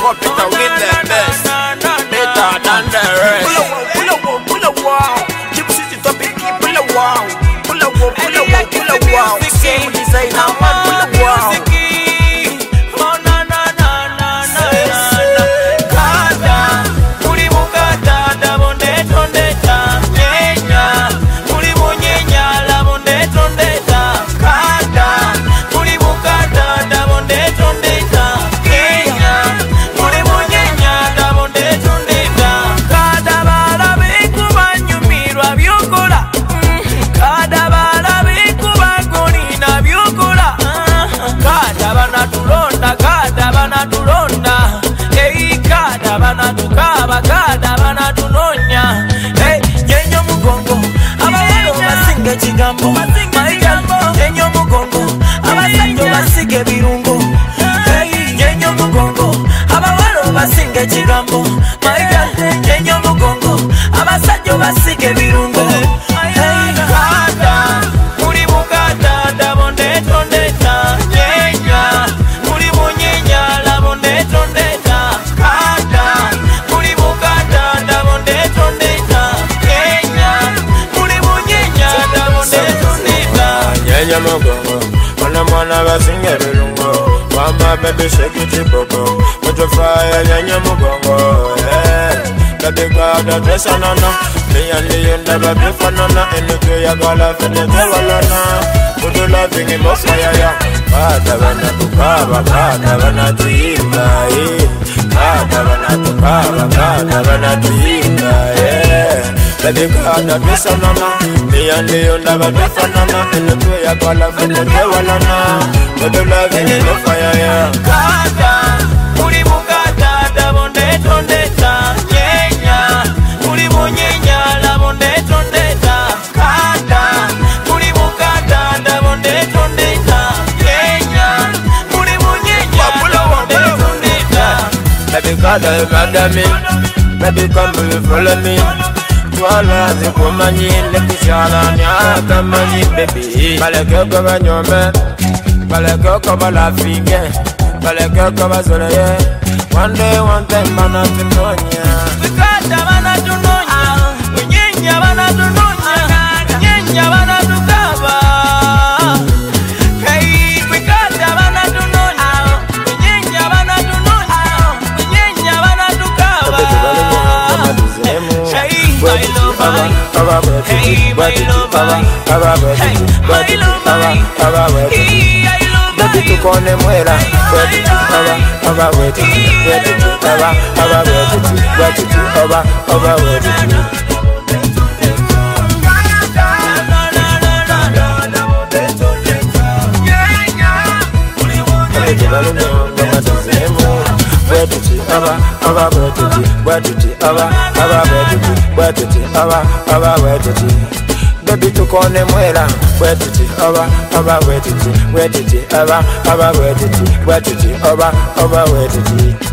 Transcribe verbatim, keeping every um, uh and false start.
copy to win the best. Better than the rest. Pull a wow, pull a wow, pull a wow. Keep city topic, pull a wow. Pull a wow, pull a wow, pull a wow. Same designer, man, pull a wow. Chigambo, yenyo mugongo, abasajja basige birungo. Hey, yenyo mugongo, abawalo basinge chigambo. My girl, yenyo mugongo, abasajja basige birungo. Hey, kata, muri mukata, dabonde tondeta, nyenya, muri munyenya, labonde tondeta, kata, muri mukata, dabonde tondeta, nyenya, muri munyenya. Nyenya mugongo, mwana mwana basinge birungo. Mama baby shake it chipoco, put your fire nyenya mugongo. Baby God address anana, me and you never be fanana. Anything you gotta finish the walana. Put your loving in my fire ya. Kada bana tukaba, kada bana tuimba. Kada bana tukaba, kada bana tuimba. Baby God address anana. Me and you never be fanana. Anything you gotta finish the walana. Put your loving in my fire ya. Kada, muri mukata, dabonde tondeta. Baby God, I murder me. Baby come and follow me. Twala zikumanyi nekushala nyakamanyi baby. Balekeko banyome, balekeko balafinge, balekeko bazoleye. One day, one time, mana tunonya. Tukata mana tunonya, unyenya mana tunonya, unyenya mana tukaba. Hey, tukata mana tunonya, unyenya mana tunonya, unyenya mana tukaba. Hey, my love, hey, my love, hey, my love, hey, baby to kone muera, baby to aba, aba baby, baby to aba, aba baby to, baby to aba, aba baby to. Baby to aba, aba baby to, baby to aba, aba baby to, baby to aba, aba baby to. Baby to kone muera, wetiti aba, aba wetiti, wetiti aba, aba wetiti, wetiti aba, aba wetiti.